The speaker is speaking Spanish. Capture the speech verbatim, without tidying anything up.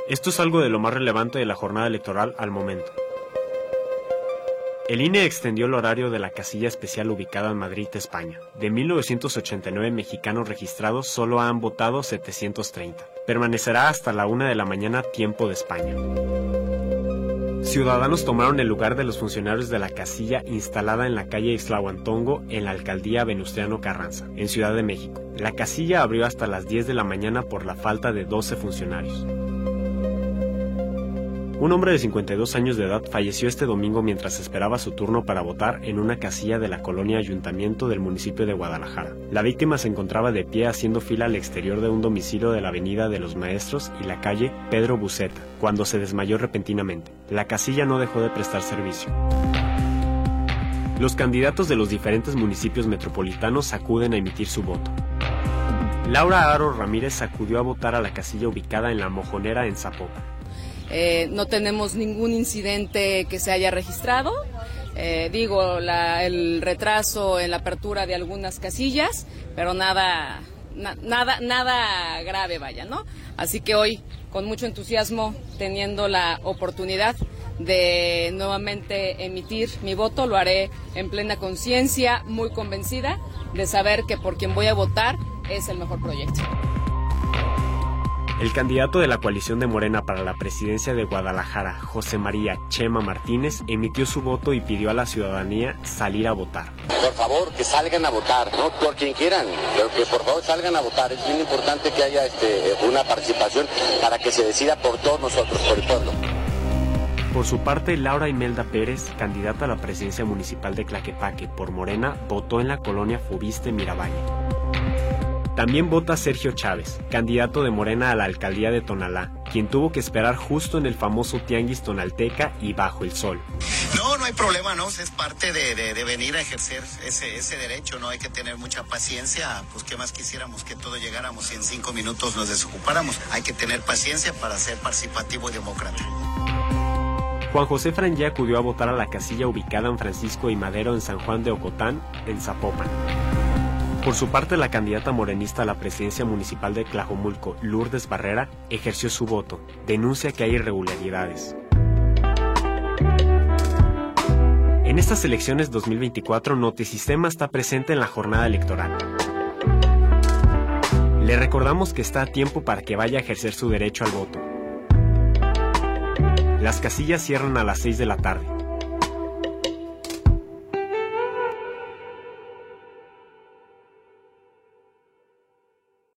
Esto es algo de lo más relevante de la jornada electoral al momento. El I N E extendió el horario de la casilla especial ubicada en Madrid, España. De mil novecientos ochenta y nueve mexicanos registrados, solo han votado setecientos treinta. Permanecerá hasta la una de la mañana, tiempo de España. Ciudadanos tomaron el lugar de los funcionarios de la casilla instalada en la calle Ixtlahuantongo, en la alcaldía Venustiano Carranza, en Ciudad de México. La casilla abrió hasta las diez de la mañana por la falta de doce funcionarios. Un hombre de cincuenta y dos años de edad falleció este domingo mientras esperaba su turno para votar en una casilla de la colonia Ayuntamiento del municipio de Guadalajara. La víctima se encontraba de pie haciendo fila al exterior de un domicilio de la avenida de los Maestros y la calle Pedro Buceta, cuando se desmayó repentinamente. La casilla no dejó de prestar servicio. Los candidatos de los diferentes municipios metropolitanos acuden a emitir su voto. Laura Aro Ramírez acudió a votar a la casilla ubicada en La Mojonera, en Zapopan. Eh, no tenemos ningún incidente que se haya registrado, eh, digo, la, el retraso en la apertura de algunas casillas, pero nada, na, nada, nada grave, vaya, ¿no? Así que hoy, con mucho entusiasmo, teniendo la oportunidad de nuevamente emitir mi voto, lo haré en plena conciencia, muy convencida de saber que por quien voy a votar es el mejor proyecto. El candidato de la coalición de Morena para la presidencia de Guadalajara, José María Chema Martínez, emitió su voto y pidió a la ciudadanía salir a votar. Por favor, que salgan a votar, no por quien quieran, pero que por favor salgan a votar. Es bien importante que haya este, una participación para que se decida por todos nosotros, por el pueblo. Por su parte, Laura Imelda Pérez, candidata a la presidencia municipal de Tlaquepaque por Morena, votó en la colonia Fobiste Miravalle. También vota Sergio Chávez, candidato de Morena a la alcaldía de Tonalá, quien tuvo que esperar justo en el famoso tianguis tonalteca y bajo el sol. No, no hay problema, ¿no? Es parte de, de, de venir a ejercer ese, ese derecho, ¿no? Hay que tener mucha paciencia, pues qué más quisiéramos que todo llegáramos y en cinco minutos nos desocupáramos. Hay que tener paciencia para ser participativo y demócrata. Juan José Frangé acudió a votar a la casilla ubicada en Francisco y Madero en San Juan de Ocotán, en Zapopan. Por su parte, la candidata morenista a la presidencia municipal de Tlajomulco, Lourdes Barrera, ejerció su voto. Denuncia que hay irregularidades. En estas elecciones dos mil veinticuatro, Notisistema está presente en la jornada electoral. Le recordamos que está a tiempo para que vaya a ejercer su derecho al voto. Las casillas cierran a las seis de la tarde.